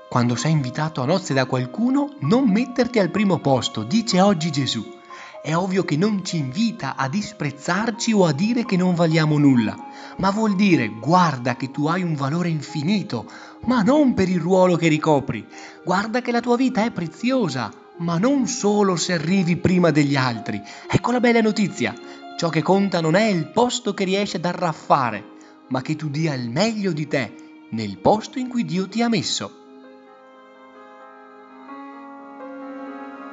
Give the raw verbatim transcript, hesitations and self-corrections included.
Quando sei invitato a nozze da qualcuno, non metterti al primo posto, dice oggi Gesù. È ovvio che non ci invita a disprezzarci o a dire che non valiamo nulla, ma vuol dire guarda che tu hai un valore infinito, ma non per il ruolo che ricopri. Guarda che la tua vita è preziosa, ma non solo se arrivi prima degli altri. Ecco la bella notizia. Ciò che conta non è il posto che riesci ad arraffare, ma che tu dia il meglio di te nel posto in cui Dio ti ha messo.